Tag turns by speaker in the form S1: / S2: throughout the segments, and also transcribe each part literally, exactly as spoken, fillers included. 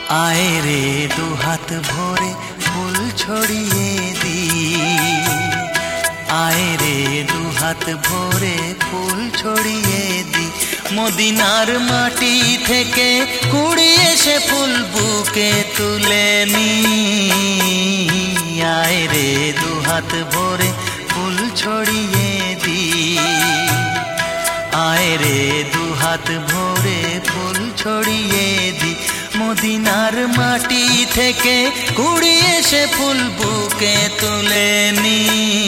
S1: आए रे दो हाथ भोरे फूल छोड़िए दी, आए रे दो हाथ भोरे फूल छोड़िए दी, মদিনার মাটি থেকে কুড়িয়ে সে ফুল বুকে তুলে নি, আয় রে দু হাত ভরে ফুল ছড়িয়ে দি, আয় রে দু হাত ভরে ফুল ছড়িয়ে দি, মদিনার মাটি থেকে কুড়িয়ে সে ফুল বুকে তুলে নি,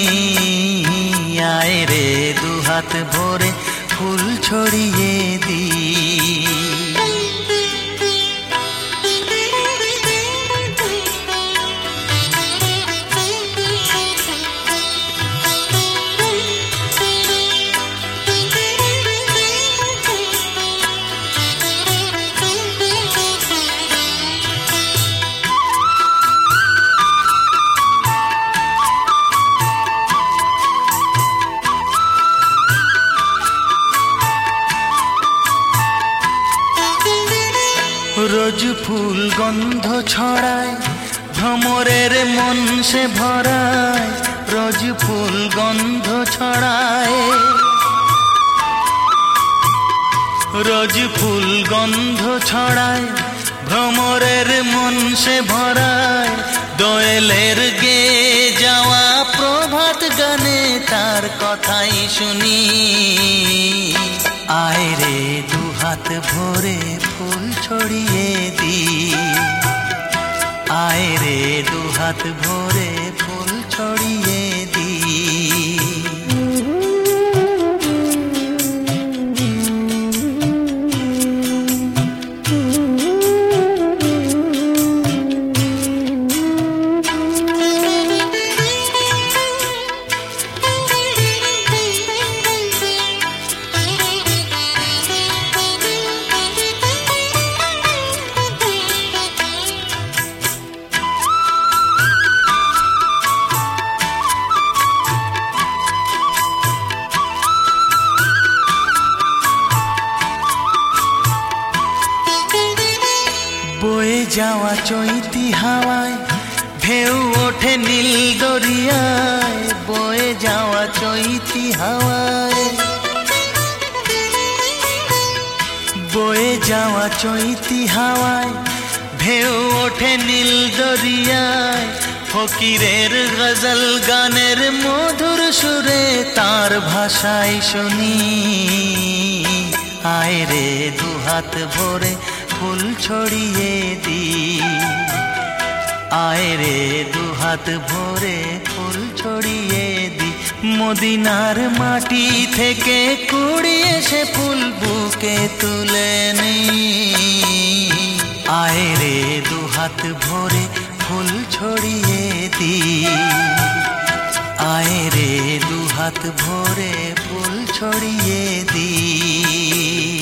S1: আয় রে দু হাত ভরে ফুল ছড়িয়ে দি। রোজ ফুল গন্ধ ছড়ায় ভ্রমরের মন সে ভরায়, রোজ ফুল গন্ধ ছড়ায়, রোজ ফুল গন্ধ ছড়ায় ভ্রমরের মন সে ভরায়, দোয়েলের গে যাওয়া প্রভাত গানে তার কথাই শুনি, আয় রে দু হাত ভরে ফুল ছড়িয়ে দি, আয় রে দু হাত ভরে ফুল ছড়িয়ে দি। বয়ে যাওয়া চৈতি হাওয়ায় ঢেউ ওঠে নীল দরিয়ায়, বয়ে যাওয়া চৈতি হাওয়ায়, বয়ে যাওয়া চৈতি হাওয়ায় ঢেউ ওঠে নীল দরিয়ায়, ফকিরের গজল গানের মধুর সুরে তার ভাষায় শুনি, আয় রে দু হাত ভরে ফুল ছড়িয়ে দি, আয় রে দু হাত ভরে ফুল ছড়িয়ে দি, মদিনার মাটি থেকে কুড়িয়ে সে ফুল বুকে তুলে নি, আয় রে দু হাত ভরে ফুল ছড়িয়ে দি, আয় রে দু হাত ভরে ফুল ছড়িয়ে দি।